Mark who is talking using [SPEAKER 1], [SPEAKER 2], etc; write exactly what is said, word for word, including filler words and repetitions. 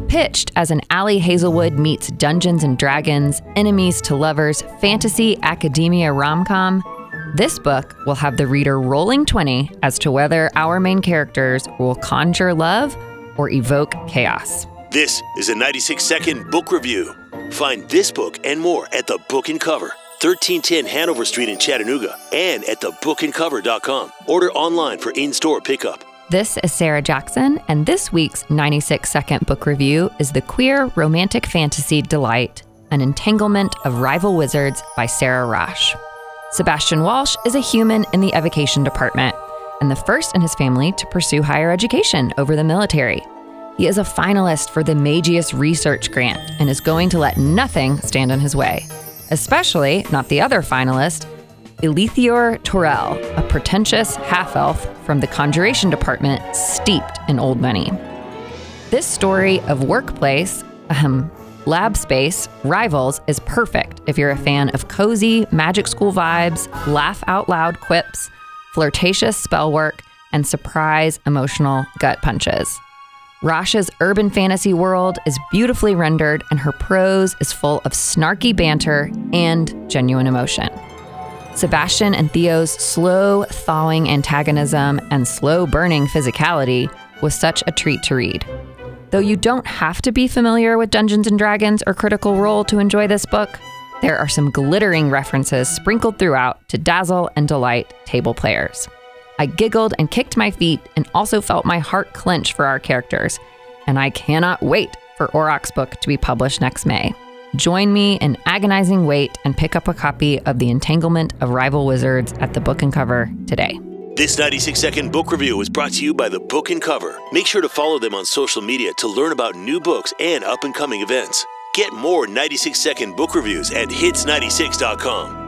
[SPEAKER 1] Pitched as an Ali Hazelwood meets Dungeons and Dragons, enemies to lovers, fantasy academia rom-com, this book will have the reader rolling twenty as to whether our main characters will conjure love or evoke chaos.
[SPEAKER 2] This is a ninety-six second book review. Find this book and more at The Book and Cover, thirteen ten Hanover Street in Chattanooga, and at the book and cover dot com. Order online for in-store pickup.
[SPEAKER 1] This is Sarah Jackson, and this week's ninety-six second book review is The Queer Romantic Fantasy Delight, An Entanglement of Rival Wizards by Sarah Raasch. Sebastian Walsh is a human in the evocation department, and the first in his family to pursue higher education over the military. He is a finalist for the Magius Research Grant and is going to let nothing stand in his way, especially not the other finalist, Elithior Torel, a pretentious half-elf from the Conjuration Department steeped in old money. This story of workplace, um, lab space, rivals is perfect if you're a fan of cozy magic school vibes, laugh-out-loud quips, flirtatious spell work, and surprise emotional gut punches. Raasch's urban fantasy world is beautifully rendered, and her prose is full of snarky banter and genuine emotion. Sebastian and Theo's slow thawing antagonism and slow burning physicality was such a treat to read. Though you don't have to be familiar with Dungeons and Dragons or Critical Role to enjoy this book, there are some glittering references sprinkled throughout to dazzle and delight table players. I giggled and kicked my feet and also felt my heart clench for our characters, and I cannot wait for Auroch's book to be published next May. Join me in agonizing wait and pick up a copy of The Entanglement of Rival Wizards at The Book and Cover today.
[SPEAKER 2] This ninety-six second book review was brought to you by The Book and Cover. Make sure to follow them on social media to learn about new books and up-and-coming events. Get more ninety-six second book reviews at hits ninety-six dot com.